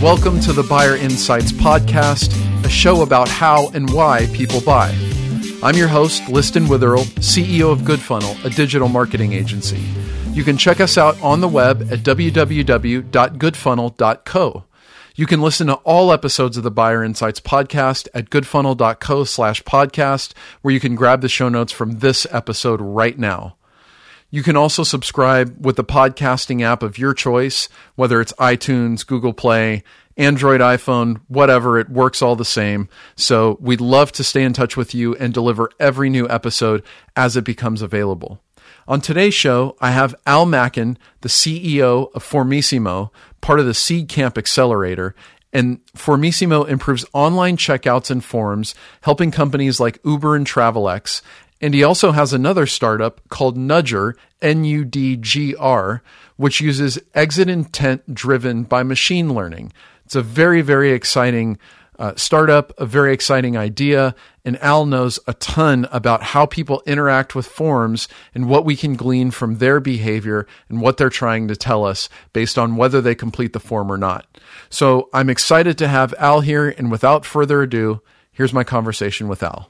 Welcome to the Buyer Insights Podcast, a show about how and why people buy. I'm your host, Liston Witherell, CEO of GoodFunnel, a digital marketing agency. You can check us out on the web at www.goodfunnel.co. You can listen to all episodes of the Buyer Insights Podcast at goodfunnel.co/podcast, where you can grab the show notes from this episode right now. You can also subscribe with the podcasting app of your choice, whether it's iTunes, Google Play, Android, iPhone, whatever, it works all the same. So we'd love to stay in touch with you and deliver every new episode as it becomes available. On today's show, I have Al Mackin, the CEO of Formissimo, part of the Seed Camp Accelerator. And Formissimo improves online checkouts and forms, helping companies like Uber and Travelex. And he also has another startup called Nudgr, N-U-D-G-R, which uses exit intent driven by machine learning. It's a very, very exciting startup, a very exciting idea. And Al knows a ton about how people interact with forms and what we can glean from their behavior and what they're trying to tell us based on whether they complete the form or not. So I'm excited to have Al here. And without further ado, here's my conversation with Al.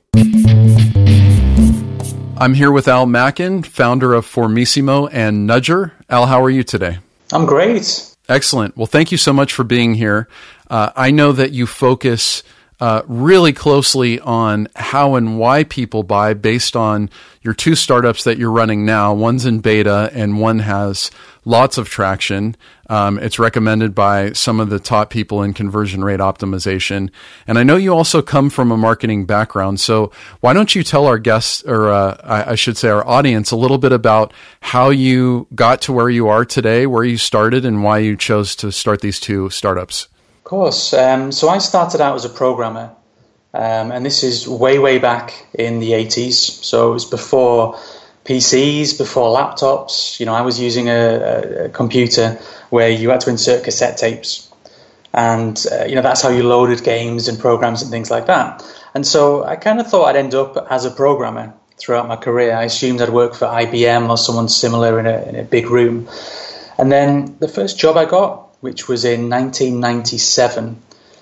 I'm here with Al Mackin, founder of Formissimo and Nudgr. Al, how are you today? I'm great. Excellent. Well, thank you so much for being here. I know that you focus really closely on how and why people buy based on your two startups that you're running now. One's in beta and one has lots of traction. It's recommended by some of the top people in conversion rate optimization. And I know you also come from a marketing background. So why don't you tell our guests, or I should say our audience, a little bit about how you got to where you are today, where you started, and why you chose to start these two startups? Of course. So I started out as a programmer, and this is way back in the 80s. So it was before PCs, before laptops. You know, I was using a computer where you had to insert cassette tapes. And, that's how you loaded games and programs and things like that. And so I kind of thought I'd end up as a programmer throughout my career. I assumed I'd work for IBM or someone similar in a big room. And then the first job I got, which was in 1997,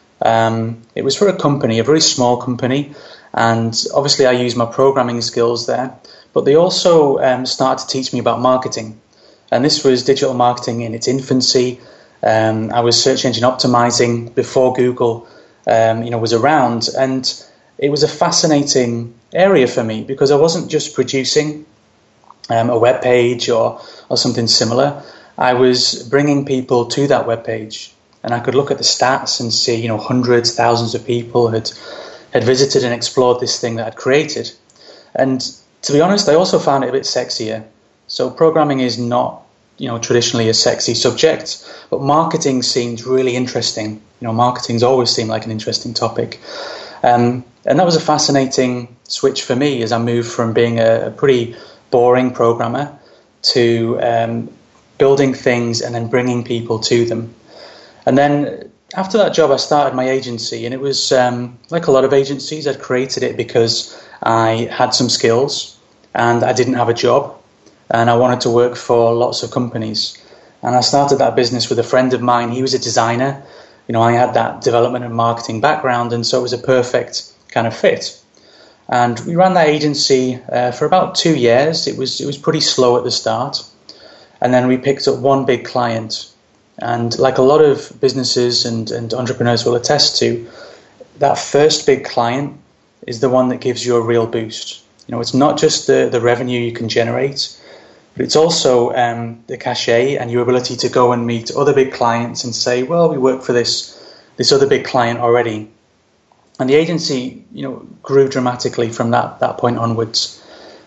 it was for a company, a very small company. And obviously I used my programming skills there. But they also started to teach me about marketing. And this was digital marketing in its infancy. I was search engine optimizing before Google was around. And it was a fascinating area for me because I wasn't just producing a web page or something similar. I was bringing people to that web page. And I could look at the stats and see, hundreds, thousands of people had visited and explored this thing that I'd created. And to be honest, I also found it a bit sexier. So programming is not, traditionally a sexy subject, but marketing seemed really interesting. Marketing's always seemed like an interesting topic. And that was a fascinating switch for me as I moved from being a pretty boring programmer to building things and then bringing people to them. And then after that job, I started my agency, and it was like a lot of agencies. I'd created it because I had some skills and I didn't have a job and I wanted to work for lots of companies. And I started that business with a friend of mine. He was a designer. I had that development and marketing background, and so it was a perfect kind of fit. And we ran that agency for about 2 years. It was pretty slow at the start. And then we picked up one big client. And like a lot of businesses and entrepreneurs will attest to, that first big client is the one that gives you a real boost. It's not just the revenue you can generate, but it's also the cachet and your ability to go and meet other big clients and say, well, we work for this other big client already. And the agency, grew dramatically from that point onwards.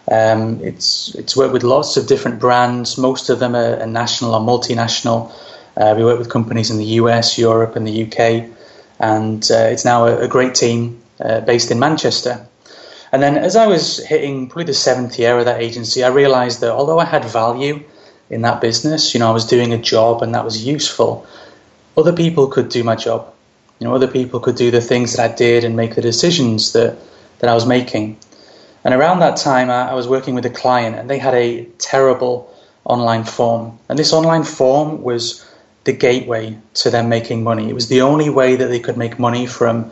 It's worked with lots of different brands. Most of them are national or multinational. We work with companies in the US, Europe, and the UK, and it's now a great team based in Manchester. And then as I was hitting probably the seventh year of that agency, I realized that although I had value in that business, I was doing a job and that was useful, other people could do my job. Other people could do the things that I did and make the decisions that I was making. And around that time, I was working with a client, and they had a terrible online form. And this online form was the gateway to them making money. It was the only way that they could make money from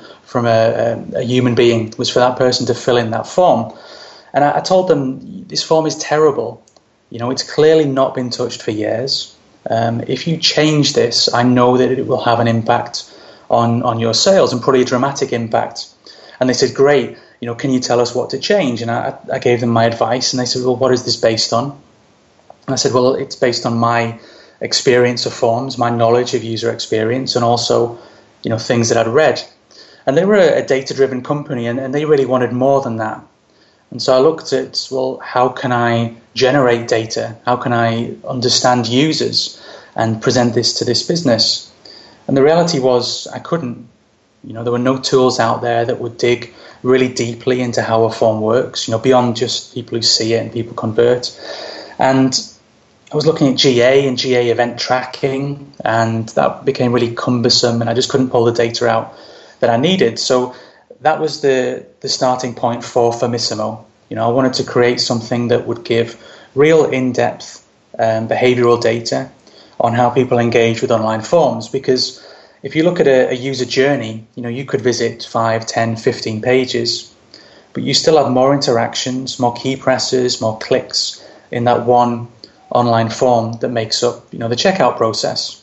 a human being, was for that person to fill in that form. And I told them, this form is terrible. It's clearly not been touched for years. If you change this, I know that it will have an impact on your sales, and probably a dramatic impact. And they said, great, can you tell us what to change? And I gave them my advice, and they said, well, what is this based on? And I said, well, it's based on my experience of forms, my knowledge of user experience, and also, things that I'd read. And they were a data-driven company, and they really wanted more than that. And so I looked at, well, how can I generate data? How can I understand users and present this to this business? And the reality was I couldn't. There were no tools out there that would dig really deeply into how a form works, beyond just people who see it and people convert. And I was looking at GA and GA event tracking, and that became really cumbersome, and I just couldn't pull the data out that I needed. So that was the starting point for Formissimo. I wanted to create something that would give real in-depth behavioral data on how people engage with online forms. Because if you look at a user journey, you could visit 5, 10, 15 pages, but you still have more interactions, more key presses, more clicks in that one online form that makes up, the checkout process.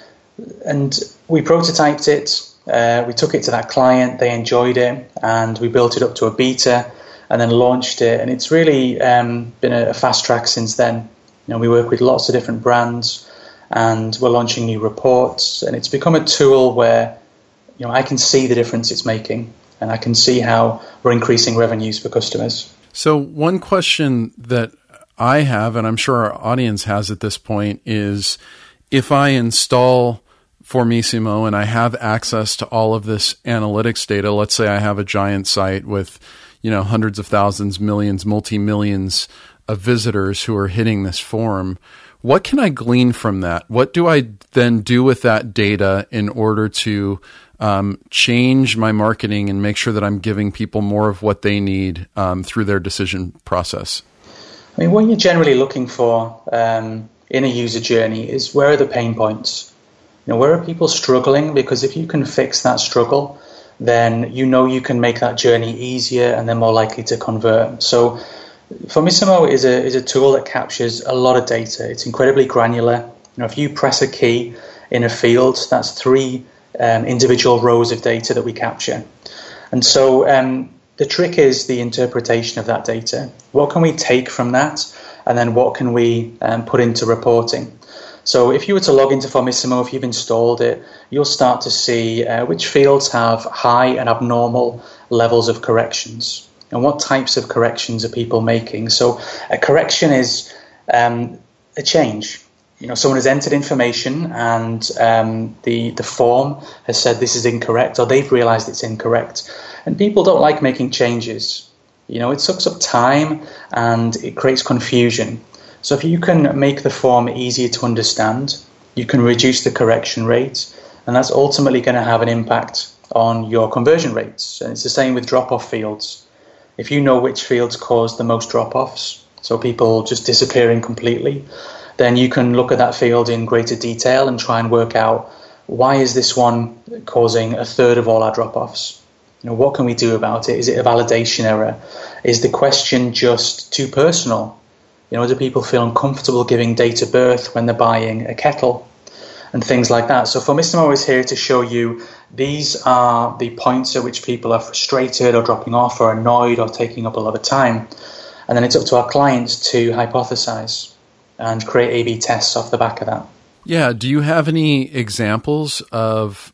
And we prototyped it. We took it to that client, they enjoyed it, and we built it up to a beta and then launched it. And it's really been a fast track since then. We work with lots of different brands, and we're launching new reports, and it's become a tool where I can see the difference it's making, and I can see how we're increasing revenues for customers. So one question that I have, and I'm sure our audience has at this point, is if I install Formissimo and I have access to all of this analytics data, let's say I have a giant site with, hundreds of thousands, millions, multi-millions of visitors who are hitting this form, what can I glean from that? What do I then do with that data in order to change my marketing and make sure that I'm giving people more of what they need through their decision process? What you're generally looking for in a user journey is, where are the pain points? Where are people struggling? Because if you can fix that struggle, then you can make that journey easier, and they're more likely to convert. So Formissimo is a tool that captures a lot of data. It's incredibly granular. If you press a key in a field, that's 3 individual rows of data that we capture. And so the trick is the interpretation of that data. What can we take from that? And then what can we put into reporting? So if you were to log into Formissimo, if you've installed it, you'll start to see which fields have high and abnormal levels of corrections, and what types of corrections are people making. So a correction is a change. Someone has entered information, and the form has said this is incorrect, or they've realized it's incorrect. And people don't like making changes. It sucks up time and it creates confusion. So if you can make the form easier to understand, you can reduce the correction rate, and that's ultimately going to have an impact on your conversion rates. And it's the same with drop-off fields. If you know which fields cause the most drop-offs, so people just disappearing completely, then you can look at that field in greater detail and try and work out, why is this one causing a third of all our drop-offs? What can we do about it? Is it a validation error? Is the question just too personal? Do people feel uncomfortable giving date of birth when they're buying a kettle? And things like that. So Formissimo is here to show you these are the points at which people are frustrated or dropping off or annoyed or taking up a lot of time. And then it's up to our clients to hypothesize and create A/B tests off the back of that. Yeah. Do you have any examples of,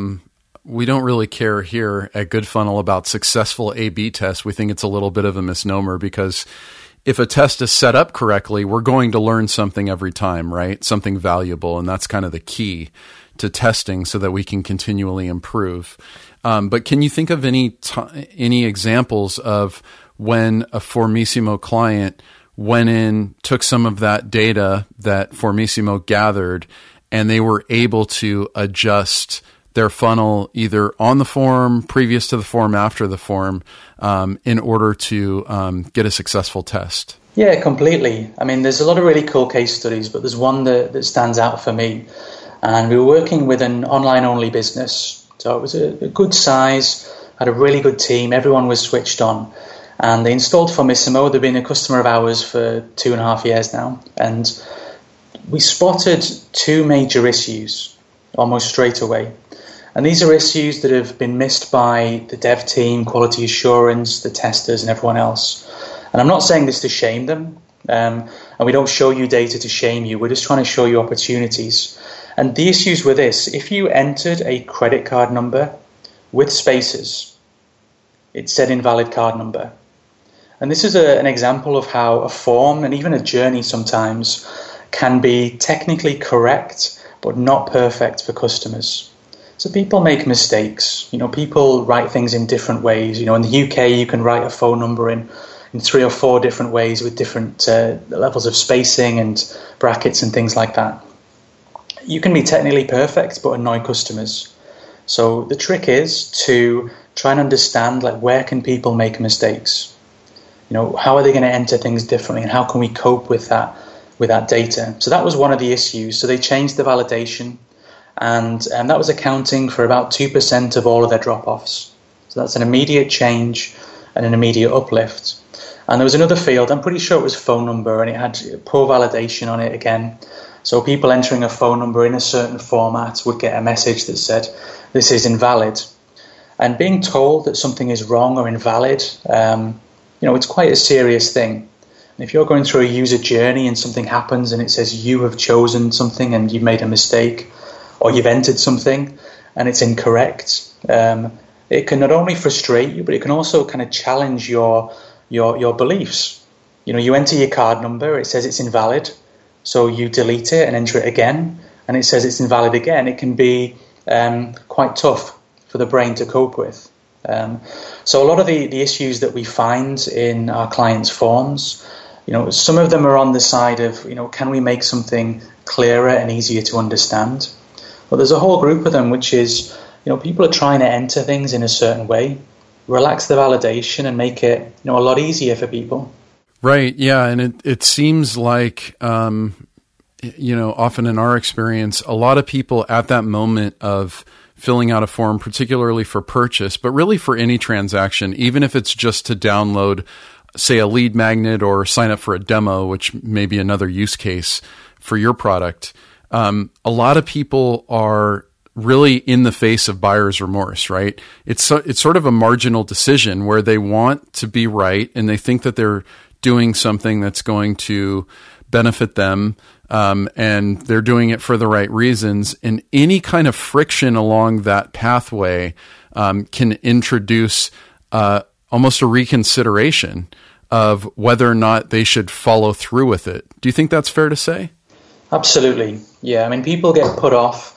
we don't really care here at GoodFunnel about successful A/B tests. We think it's a little bit of a misnomer, because if a test is set up correctly, we're going to learn something every time, right? Something valuable. And that's kind of the key to testing, so that we can continually improve. But can you think of any examples of when a Formissimo client went in, took some of that data that Formissimo gathered, and they were able to adjust their funnel either on the form, previous to the form, after the form, in order to get a successful test? Yeah, completely. There's a lot of really cool case studies, but there's one that stands out for me. And we were working with an online-only business. So it was a good size, had a really good team, everyone was switched on. And they installed Formissimo. They've been a customer of ours for 2.5 years now. And we spotted two major issues almost straight away. And these are issues that have been missed by the dev team, quality assurance, the testers, and everyone else. And I'm not saying this to shame them. And we don't show you data to shame you. We're just trying to show you opportunities. And the issues were this. If you entered a credit card number with spaces, it said invalid card number. And this is an example of how a form and even a journey sometimes can be technically correct, but not perfect for customers. So people make mistakes. People write things in different ways. In the UK, you can write a phone number in 3 or 4 different ways with different levels of spacing and brackets and things like that. You can be technically perfect, but annoy customers. So the trick is to try and understand, where can people make mistakes? How are they going to enter things differently, and how can we cope with that data? So that was one of the issues. So they changed the validation, and that was accounting for about 2% of all of their drop-offs. So that's an immediate change and an immediate uplift. And there was another field, I'm pretty sure it was phone number, and it had poor validation on it again. So people entering a phone number in a certain format would get a message that said, this is invalid. And being told that something is wrong or invalid, it's quite a serious thing. And if you're going through a user journey and something happens and it says you have chosen something and you've made a mistake, or you've entered something and it's incorrect, it can not only frustrate you, but it can also kind of challenge your beliefs. You enter your card number, it says it's invalid, so you delete it and enter it again, and it says it's invalid again. It can be quite tough for the brain to cope with. So a lot of the issues that we find in our clients' forms, some of them are on the side of, can we make something clearer and easier to understand? But there's a whole group of them which is, people are trying to enter things in a certain way, relax the validation and make it, a lot easier for people. Right. Yeah. And it seems like, often in our experience, a lot of people at that moment of filling out a form, particularly for purchase, but really for any transaction, even if it's just to download, say, a lead magnet or sign up for a demo, which may be another use case for your product. A lot of people are really in the face of buyer's remorse, right? It's sort of a marginal decision where they want to be right and they think that they're doing something that's going to benefit them, and they're doing it for the right reasons. And any kind of friction along that pathway can introduce almost a reconsideration of whether or not they should follow through with it. Do you think that's fair to say? Absolutely. Yeah. People get put off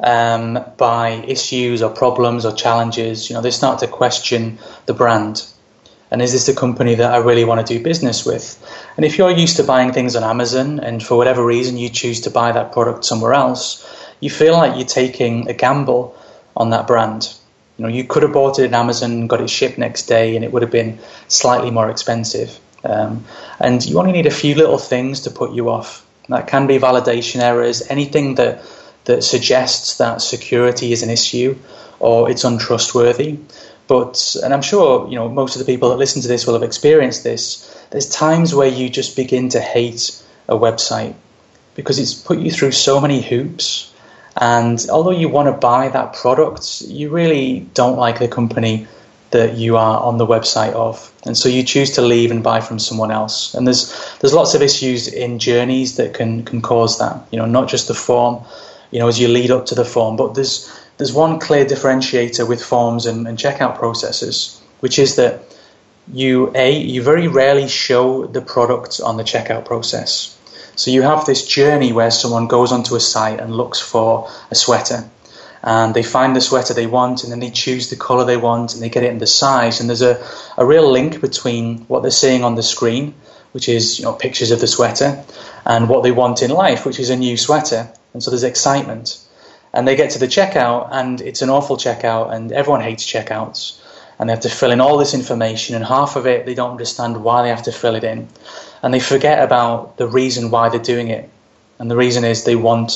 by issues or problems or challenges. They start to question the brand. And is this the company that I really want to do business with? And if you're used to buying things on Amazon and for whatever reason you choose to buy that product somewhere else, you feel like you're taking a gamble on that brand. You could have bought it at Amazon, got it shipped next day, and it would have been slightly more expensive. And you only need a few little things to put you off. That can be validation errors, anything that suggests that security is an issue or it's untrustworthy. And I'm sure, most of the people that listen to this will have experienced this. There's times where you just begin to hate a website because it's put you through so many hoops. And although you want to buy that product, you really don't like the company that you are on the website of. And so you choose to leave and buy from someone else. And there's lots of issues in journeys that can cause that, not just the form, as you lead up to the form, but there's one clear differentiator with forms and checkout processes, which is that you very rarely show the product on the checkout process. So you have this journey where someone goes onto a site and looks for a sweater, and they find the sweater they want, and then they choose the color they want, and they get it in the size. And there's a real link between what they're seeing on the screen, which is pictures of the sweater, and what they want in life, which is a new sweater. And so there's excitement. And they get to the checkout, and it's an awful checkout, and everyone hates checkouts. And they have to fill in all this information, and half of it they don't understand why they have to fill it in. And they forget about the reason why they're doing it. And the reason is they want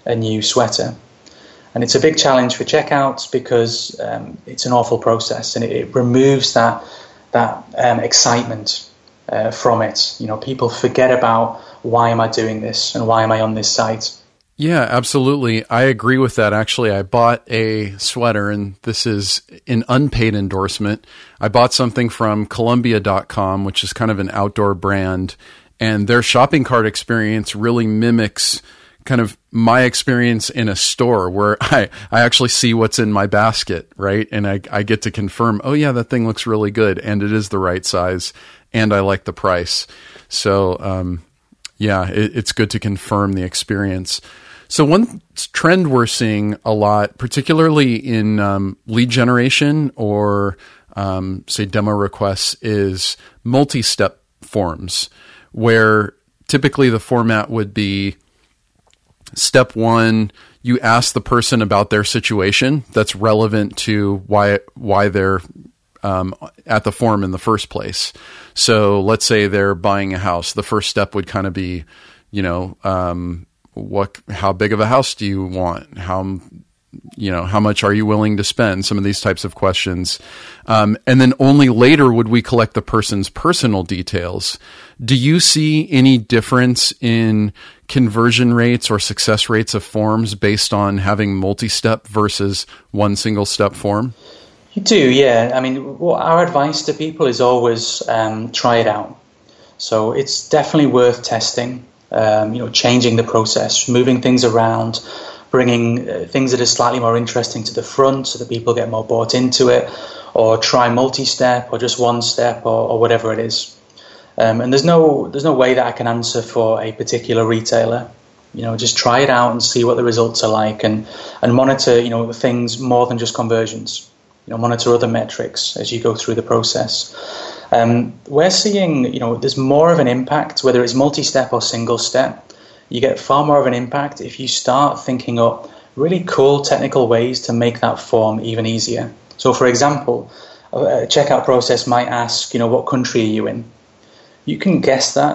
a new sweater. And it's a big challenge for checkouts because it's an awful process, and it removes that excitement from it. You know, people forget about, why am I doing this and why am I on this site? Yeah, absolutely. I agree with that. Actually, I bought a sweater, and this is an unpaid endorsement. I bought something from Columbia.com, which is kind of an outdoor brand, and their shopping cart experience really mimics kind of my experience in a store where I actually see what's in my basket, right? And I get to confirm, oh yeah, that thing looks really good, and it is the right size, and I like the price. So, it's good to confirm the experience. So one trend we're seeing a lot, particularly in lead generation or, say, demo requests, is multi-step forms, where typically the format would be step one, you ask the person about their situation that's relevant to why they're at the form in the first place. So let's say they're buying a house. The first step would kind of be, how big of a house do you want? How much are you willing to spend? Some of these types of questions. And then only later would we collect the person's personal details. Do you see any difference in conversion rates or success rates of forms based on having multi-step versus one single step form? You do, yeah. I mean, our advice to people is always try it out. So it's definitely worth testing, changing the process, moving things around, bringing things that are slightly more interesting to the front so that people get more bought into it, or try multi-step or just one step or whatever it is. And there's no way that I can answer for a particular retailer. Just try it out and see what the results are like, and monitor, things more than just conversions. Monitor other metrics as you go through the process. We're seeing, there's more of an impact, whether it's multi-step or single step. You get far more of an impact if you start thinking up really cool technical ways to make that form even easier. So, for example, a checkout process might ask, what country are you in? You can guess that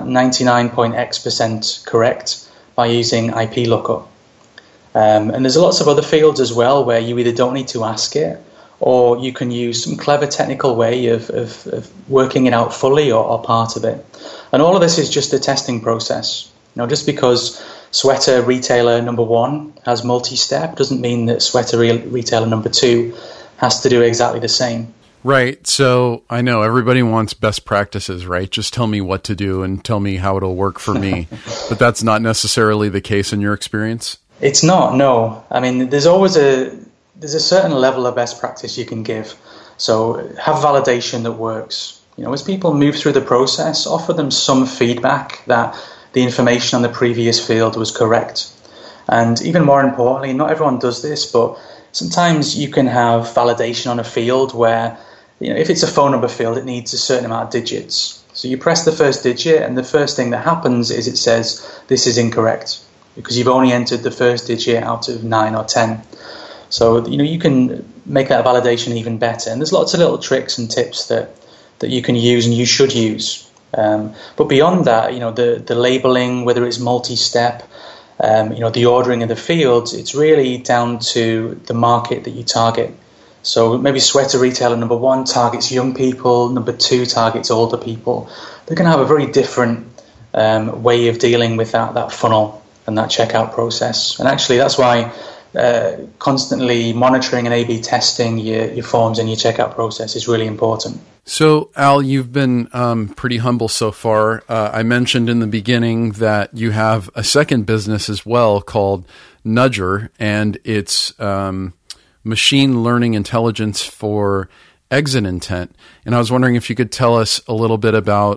99.x% correct by using IP lookup. And there's lots of other fields as well where you either don't need to ask it, or you can use some clever technical way of working it out fully or part of it. And all of this is just a testing process. Just because sweater retailer number 1 has multi-step doesn't mean that sweater retailer number 2 has to do exactly the same. Right. So I know everybody wants best practices, right? Just tell me what to do and tell me how it'll work for me. But that's not necessarily the case in your experience? It's not, no. I mean, there's a certain level of best practice you can give. So have validation that works. As people move through the process, offer them some feedback that the information on the previous field was correct. And even more importantly, not everyone does this, but sometimes you can have validation on a field where, if it's a phone number field, it needs a certain amount of digits. So you press the first digit, and the first thing that happens is it says, this is incorrect, because you've only entered the first digit out of 9 or 10. So, you can make that validation even better. And there's lots of little tricks and tips that you can use and you should use. But beyond that, the labeling, whether it's multi-step, the ordering of the fields, it's really down to the market that you target. So maybe sweater retailer number 1 targets young people, number 2 targets older people. They're going to have a very different way of dealing with that funnel and that checkout process. And actually, that's why constantly monitoring and A/B testing your forms and your checkout process is really important. So, Al, you've been pretty humble so far. I mentioned in the beginning that you have a second business as well called Nudger, and it's machine learning intelligence for exit intent. And I was wondering if you could tell us a little bit about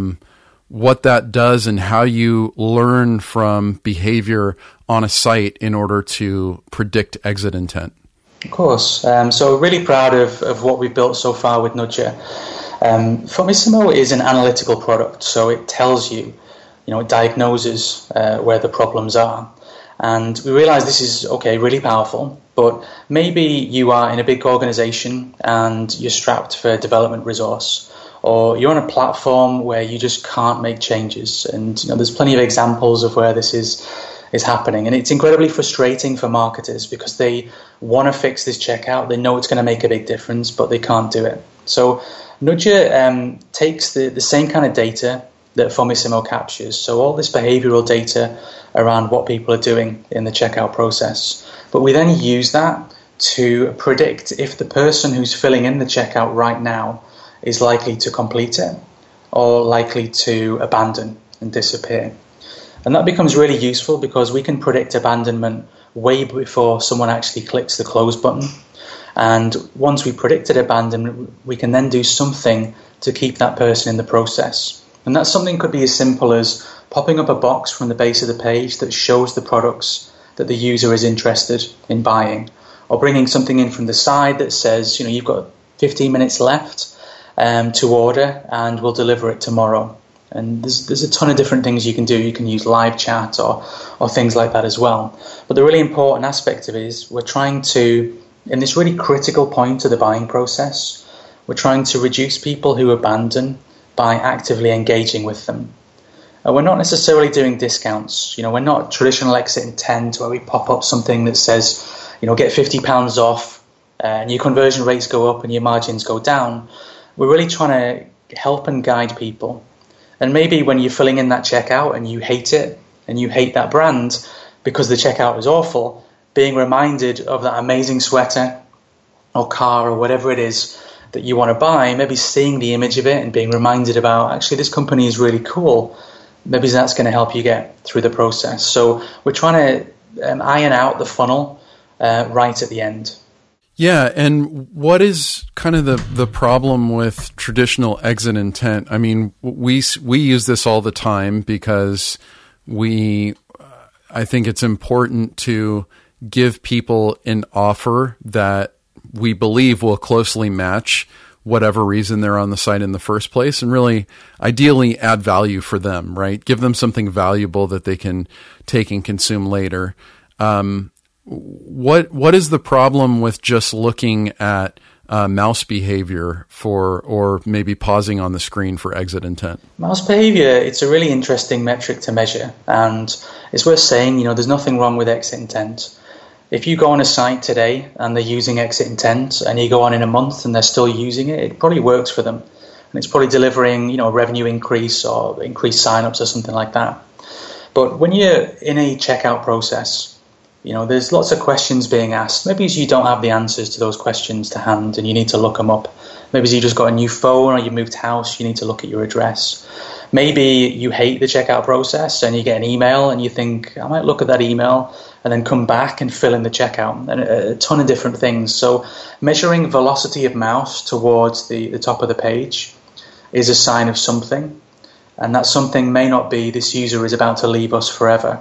what that does and how you learn from behavior on a site in order to predict exit intent. Of course. So really proud of what we've built so far with Nudger. Formissimo is an analytical product, so it tells you, it diagnoses where the problems are. And we realize this is, really powerful, but maybe you are in a big organization and you're strapped for a development resource, or you're on a platform where you just can't make changes. And there's plenty of examples of where this is is happening. And it's incredibly frustrating for marketers because they want to fix this checkout. They know it's going to make a big difference, but they can't do it. So Nudger takes the same kind of data that Formissimo captures. So all this behavioral data around what people are doing in the checkout process. But we then use that to predict if the person who's filling in the checkout right now is likely to complete it or likely to abandon and disappear. And that becomes really useful because we can predict abandonment way before someone actually clicks the close button. And once we predicted abandonment, we can then do something to keep that person in the process. And that something could be as simple as popping up a box from the base of the page that shows the products that the user is interested in buying, or bringing something in from the side that says, you've got 15 minutes left to order and we'll deliver it tomorrow. And there's a ton of different things you can do. You can use live chat or things like that as well. But the really important aspect of it is we're trying to, in this really critical point of the buying process, we're trying to reduce people who abandon by actively engaging with them. We're not necessarily doing discounts. We're not traditional exit intent where we pop up something that says, get £50 off and your conversion rates go up and your margins go down. We're really trying to help and guide people. And maybe when you're filling in that checkout and you hate it and you hate that brand because the checkout is awful, being reminded of that amazing sweater or car or whatever it is that you want to buy, maybe seeing the image of it and being reminded about, actually, this company is really cool. Maybe that's going to help you get through the process. So we're trying to iron out the funnel right at the end. Yeah, and what is kind of the problem with traditional exit intent? I mean, we use this all the time because I think it's important to give people an offer that we believe will closely match whatever reason they're on the site in the first place, and really ideally add value for them, right? Give them something valuable that they can take and consume later. What is the problem with just looking at mouse behavior or maybe pausing on the screen for exit intent? Mouse behavior, it's a really interesting metric to measure, and it's worth saying, there's nothing wrong with exit intent. If you go on a site today and they're using exit intent and you go on in a month and they're still using it, it probably works for them. And it's probably delivering, a revenue increase or increased signups or something like that. But when you're in a checkout process, there's lots of questions being asked. Maybe you don't have the answers to those questions to hand and you need to look them up. Maybe you just got a new phone or you moved house, you need to look at your address. Maybe you hate the checkout process and you get an email and you think, I might look at that email and then come back and fill in the checkout, and a ton of different things. So measuring velocity of mouse towards the top of the page is a sign of something, and that something may not be this user is about to leave us forever.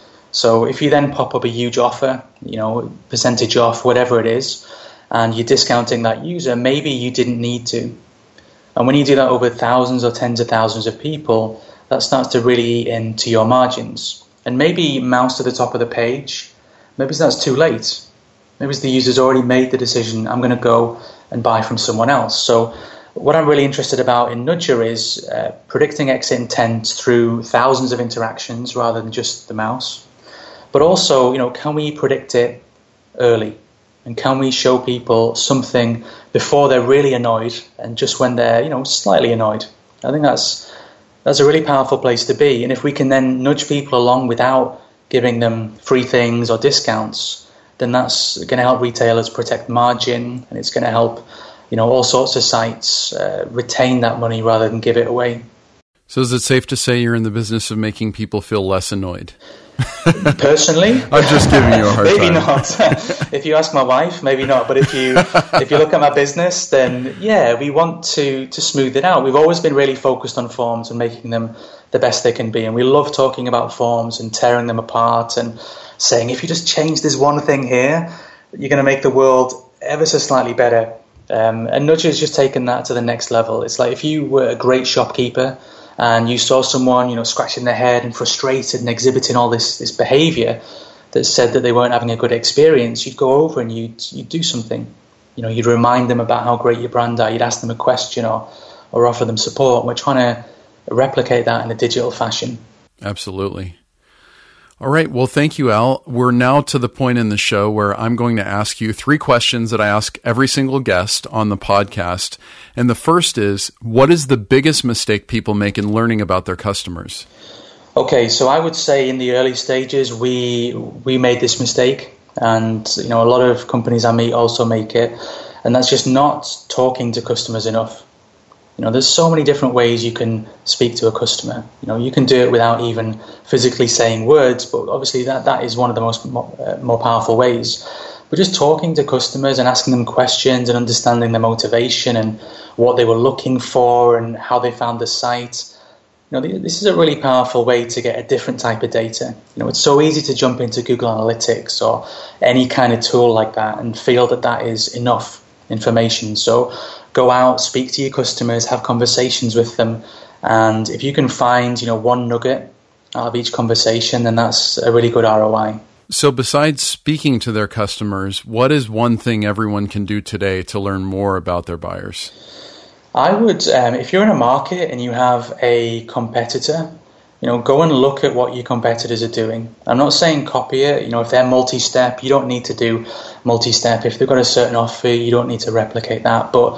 So if you then pop up a huge offer, percentage off, whatever it is, and you're discounting that user, maybe you didn't need to. And when you do that over thousands or tens of thousands of people, that starts to really eat into your margins. And maybe mouse to the top of the page, maybe that's too late. Maybe the user's already made the decision, I'm going to go and buy from someone else. So what I'm really interested about in Nudger is predicting exit intent through thousands of interactions rather than just the mouse. But also, can we predict it early? And can we show people something before they're really annoyed and just when they're, slightly annoyed? I think that's a really powerful place to be. And if we can then nudge people along without giving them free things or discounts, then that's going to help retailers protect margin, and it's going to help, all sorts of sites retain that money rather than give it away. So is it safe to say you're in the business of making people feel less annoyed? Personally, I'm just giving you a hard maybe time. Not. If you ask my wife, maybe not. But if you look at my business, then yeah, we want to smooth it out. We've always been really focused on forms and making them the best they can be, and we love talking about forms and tearing them apart and saying, if you just change this one thing here, you're going to make the world ever so slightly better. And Nudger's just taken that to the next level. It's like if you were a great shopkeeper and you saw someone, scratching their head and frustrated and exhibiting all this behavior that said that they weren't having a good experience, you'd go over and you'd do something. You'd remind them about how great your brand are. You'd ask them a question or offer them support. We're trying to replicate that in a digital fashion. Absolutely. All right. Well, thank you, Al. We're now to the point in the show where I'm going to ask you 3 questions that I ask every single guest on the podcast. And the first is, what is the biggest mistake people make in learning about their customers? Okay, so I would say in the early stages, we made this mistake. And, a lot of companies I meet also make it. And that's just not talking to customers enough. There's so many different ways you can speak to a customer. You can do it without even physically saying words, but obviously that is one of the most more powerful ways. But just talking to customers and asking them questions and understanding their motivation and what they were looking for and how they found the site. This is a really powerful way to get a different type of data. It's so easy to jump into Google Analytics or any kind of tool like that and feel that is enough information. So go out, speak to your customers, have conversations with them. And if you can find, one nugget out of each conversation, then that's a really good ROI. So besides speaking to their customers, what is one thing everyone can do today to learn more about their buyers? I would, if you're in a market and you have a competitor, go and look at what your competitors are doing. I'm not saying copy it. If they're multi-step, you don't need to do multi-step. If they've got a certain offer, you don't need to replicate that. But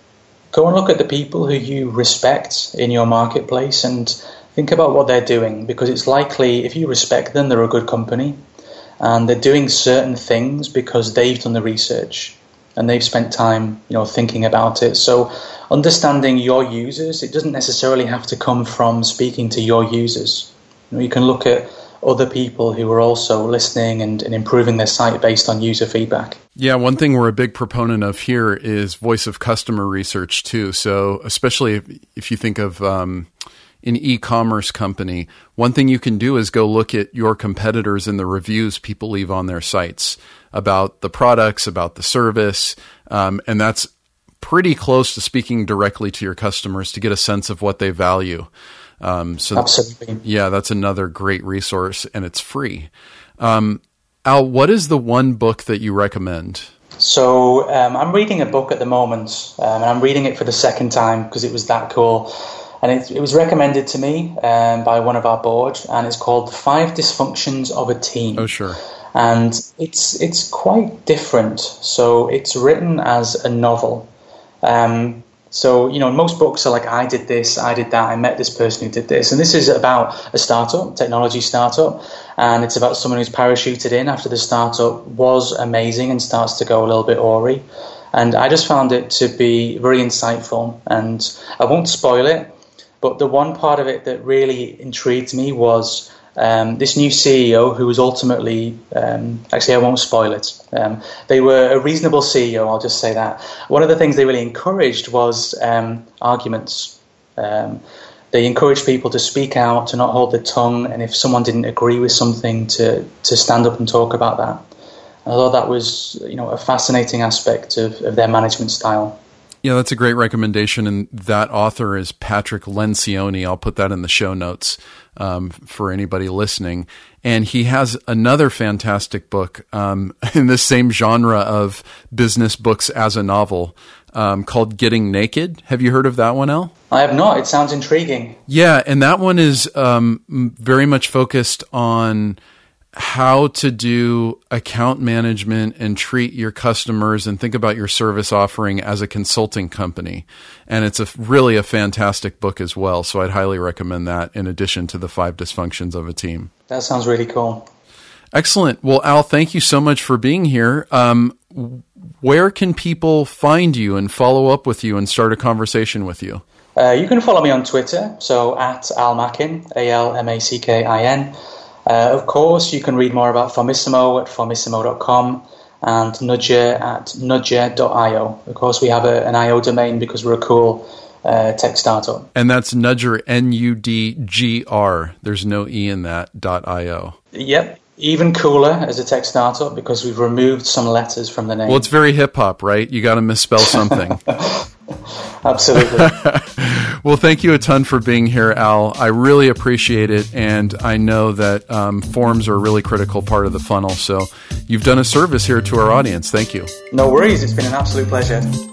go and look at the people who you respect in your marketplace and think about what they're doing, because it's likely if you respect them, they're a good company and they're doing certain things because they've done the research and they've spent time, thinking about it. So understanding your users, it doesn't necessarily have to come from speaking to your users. You can look at other people who are also listening and improving their site based on user feedback. Yeah, one thing we're a big proponent of here is voice of customer research too. So especially if you think of an e-commerce company, one thing you can do is go look at your competitors and the reviews people leave on their sites about the products, about the service, and that's pretty close to speaking directly to your customers to get a sense of what they value. Absolutely. Yeah, that's another great resource, and it's free. Al, what is the one book that you recommend? So I'm reading a book at the moment, and I'm reading it for the second time because it was that cool. And it was recommended to me by one of our board, and it's called The 5 Dysfunctions of a Team. Oh, sure. And it's quite different. So it's written as a novel. So, most books are like, I did this, I did that, I met this person who did this. And this is about a startup, technology startup. And it's about someone who's parachuted in after the startup was amazing and starts to go a little bit awry. And I just found it to be very insightful. And I won't spoil it, but the one part of it that really intrigued me was this new CEO who was ultimately, actually I won't spoil it, they were a reasonable CEO, I'll just say that. One of the things they really encouraged was arguments. They encouraged people to speak out, to not hold their tongue, and if someone didn't agree with something, to stand up and talk about that. I thought that was a fascinating aspect of their management style. Yeah, that's a great recommendation, and that author is Patrick Lencioni. I'll put that in the show notes for anybody listening. And he has another fantastic book in the same genre of business books as a novel called Getting Naked. Have you heard of that one, Al? I have not. It sounds intriguing. Yeah, and that one is very much focused on how to do account management and treat your customers and think about your service offering as a consulting company. And it's really a fantastic book as well. So I'd highly recommend that in addition to The 5 Dysfunctions of a Team. That sounds really cool. Excellent. Well, Al, thank you so much for being here. Where can people find you and follow up with you and start a conversation with you? You can follow me on Twitter. So at Al Mackin, ALMACKIN. Of course, you can read more about Formissimo at formissimo.com and Nudger at nudger.io. Of course, we have an IO domain because we're a cool tech startup. And that's Nudger, Nudgr. There's no E in that, .io. Yep. Even cooler as a tech startup because we've removed some letters from the name. Well, it's very hip-hop, right? You got to misspell something. Absolutely. Well, thank you a ton for being here, Al. I really appreciate it, and I know that forms are a really critical part of the funnel, so you've done a service here to our audience. Thank you. No worries. It's been an absolute pleasure.